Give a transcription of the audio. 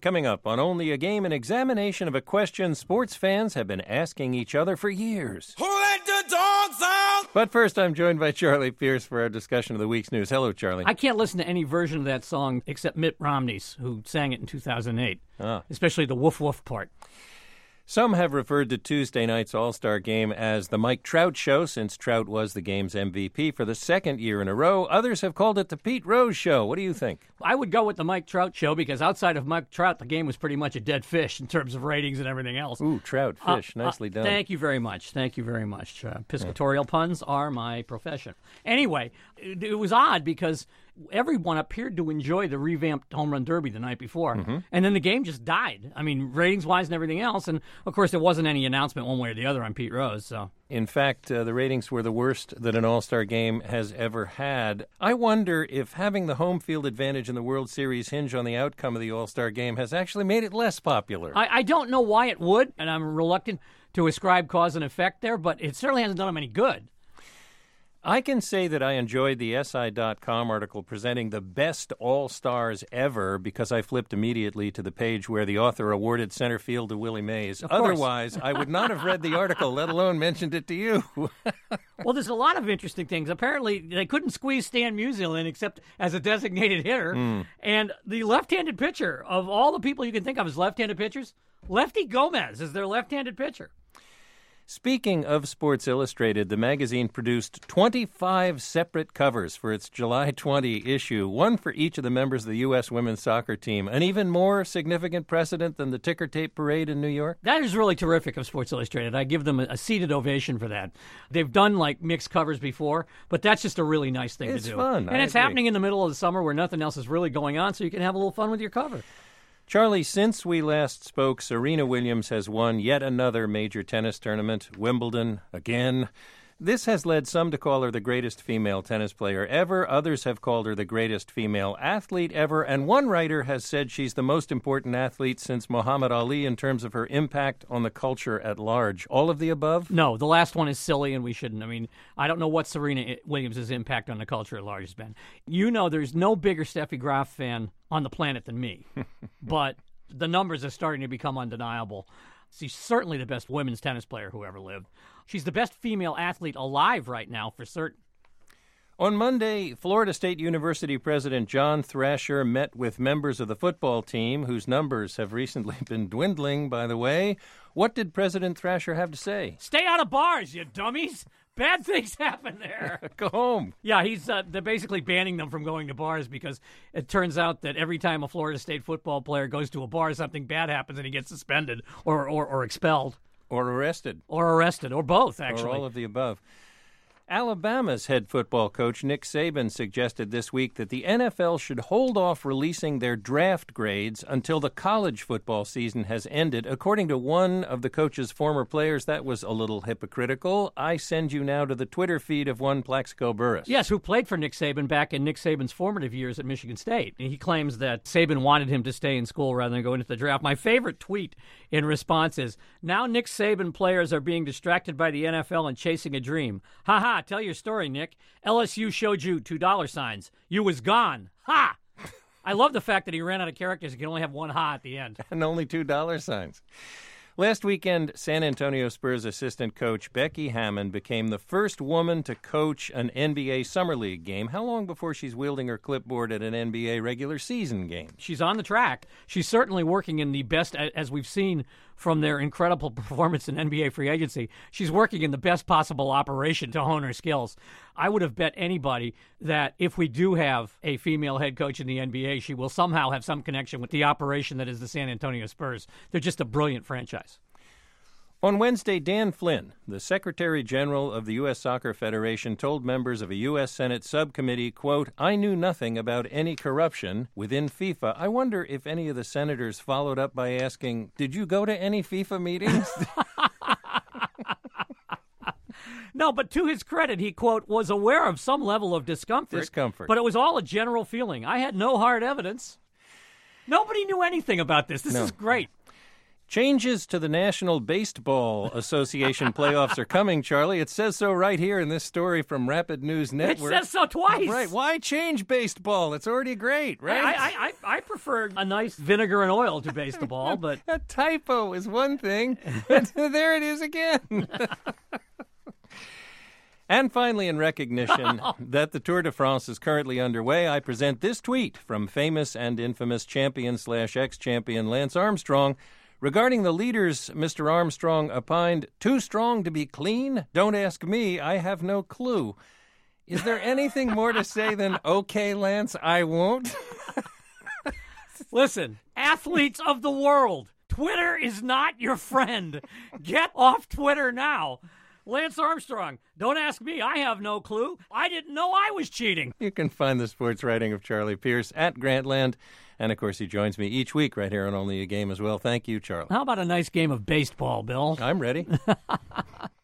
Coming up on Only a Game, an examination of a question sports fans have been asking each other for years. Who let the dogs out? But first, I'm joined by Charlie Pierce for our discussion of the week's news. Hello, Charlie. I can't listen to any version of that song except Mitt Romney's, who sang it in 2008, especially the woof woof part. Some have referred to Tuesday night's All-Star Game as the Mike Trout Show, since Trout was the game's MVP for the second year in a row. Others have called it the Pete Rose Show. What do you think? I would go with the Mike Trout Show because outside of Mike Trout, the game was pretty much a dead fish in terms of ratings and everything else. Ooh, trout, fish. Nicely done. Thank you very much. Thank you very much. Piscatorial puns are my profession. Anyway, it was odd because everyone appeared to enjoy the revamped Home Run Derby the night before, and then the game just died. I mean, ratings-wise and everything else, and of course there wasn't any announcement one way or the other on Pete Rose. So, in fact, the ratings were the worst that an All-Star Game has ever had. I wonder if having the home field advantage in the World Series hinge on the outcome of the All-Star Game has actually made it less popular. I don't know why it would, and I'm reluctant to ascribe cause and effect there, but it certainly hasn't done them any good. I can say that I enjoyed the SI.com article presenting the best All-Stars ever because I flipped immediately to the page where the author awarded center field to Willie Mays. Otherwise, I would not have read the article, let alone mentioned it to you. Well, there's a lot of interesting things. Apparently, they couldn't squeeze Stan Musial in except as a designated hitter. And the left-handed pitcher, of all the people you can think of as left-handed pitchers, Lefty Gomez is their left-handed pitcher. Speaking of Sports Illustrated, the magazine produced 25 separate covers for its July 20 issue, one for each of the members of the U.S. women's soccer team, an even more significant precedent than the ticker tape parade in New York. That is really terrific of Sports Illustrated. I give them a seated ovation for that. They've done, like, mixed covers before, but that's just a really nice thing to do. It's fun. And it's happening in the middle of the summer where nothing else is really going on, so you can have a little fun with your cover. Charlie, since we last spoke, Serena Williams has won yet another major tennis tournament, Wimbledon, again. This has led some to call her the greatest female tennis player ever. Others have called her the greatest female athlete ever. And one writer has said she's the most important athlete since Muhammad Ali in terms of her impact on the culture at large. All of the above? No, the last one is silly and we shouldn't. I mean, I don't know what Serena Williams' impact on the culture at large has been. You know there's no bigger Steffi Graf fan on the planet than me. But the numbers are starting to become undeniable. She's certainly the best women's tennis player who ever lived. She's the best female athlete alive right now, for certain. On Monday, Florida State University President John Thrasher met with members of the football team, whose numbers have recently been dwindling, by the way. What did President Thrasher have to say? Stay out of bars, you dummies! Bad things happen there. Go home. Yeah, they're basically banning them from going to bars because it turns out that every time a Florida State football player goes to a bar, something bad happens and he gets suspended or expelled. Or arrested. Or both, actually. Or all of the above. Alabama's head football coach, Nick Saban, suggested this week that the NFL should hold off releasing their draft grades until the college football season has ended. According to one of the coach's former players, that was a little hypocritical. I send you now to the Twitter feed of one Plaxico Burress. Yes, who played for Nick Saban back in Nick Saban's formative years at Michigan State. And he claims that Saban wanted him to stay in school rather than go into the draft. My favorite tweet in response is, now Nick Saban players are being distracted by the NFL and chasing a dream. Ha ha. Tell your story, Nick. LSU showed you $2. You was gone. Ha! I love the fact that he ran out of characters and can only have one ha at the end. And only $2. Last weekend, San Antonio Spurs assistant coach Becky Hammon became the first woman to coach an NBA Summer League game. How long before she's wielding her clipboard at an NBA regular season game? She's on the track. She's certainly working in the best, as we've seen from their incredible performance in NBA free agency. She's working in the best possible operation to hone her skills. I would have bet anybody that if we do have a female head coach in the NBA, she will somehow have some connection with the operation that is the San Antonio Spurs. They're just a brilliant franchise. On Wednesday, Dan Flynn, the Secretary General of the U.S. Soccer Federation, told members of a U.S. Senate subcommittee, quote, I knew nothing about any corruption within FIFA. I wonder if any of the senators followed up by asking, did you go to any FIFA meetings? No, but to his credit, he, quote, was aware of some level of discomfort. But it was all a general feeling. I had no hard evidence. Nobody knew anything about this. This is great. Changes to the National Baseball Association playoffs are coming, Charlie. It says so right here in this story from Rapid News Network. It says so twice. Right. Why change baseball? It's already great, right? I prefer a nice vinegar and oil to baseball, but... A typo is one thing. There it is again. And finally, in recognition that the Tour de France is currently underway, I present this tweet from famous and infamous champion/ex-champion Lance Armstrong. Regarding the leaders, Mr. Armstrong opined, "Too strong to be clean? Don't ask me. I have no clue." Is there anything more to say than, "Okay, Lance, I won't"? Listen, athletes of the world, Twitter is not your friend. Get off Twitter now. Lance Armstrong, don't ask me. I have no clue. I didn't know I was cheating. You can find the sports writing of Charlie Pierce at Grantland. And, of course, he joins me each week right here on Only a Game as well. Thank you, Charlie. How about a nice game of baseball, Bill? I'm ready.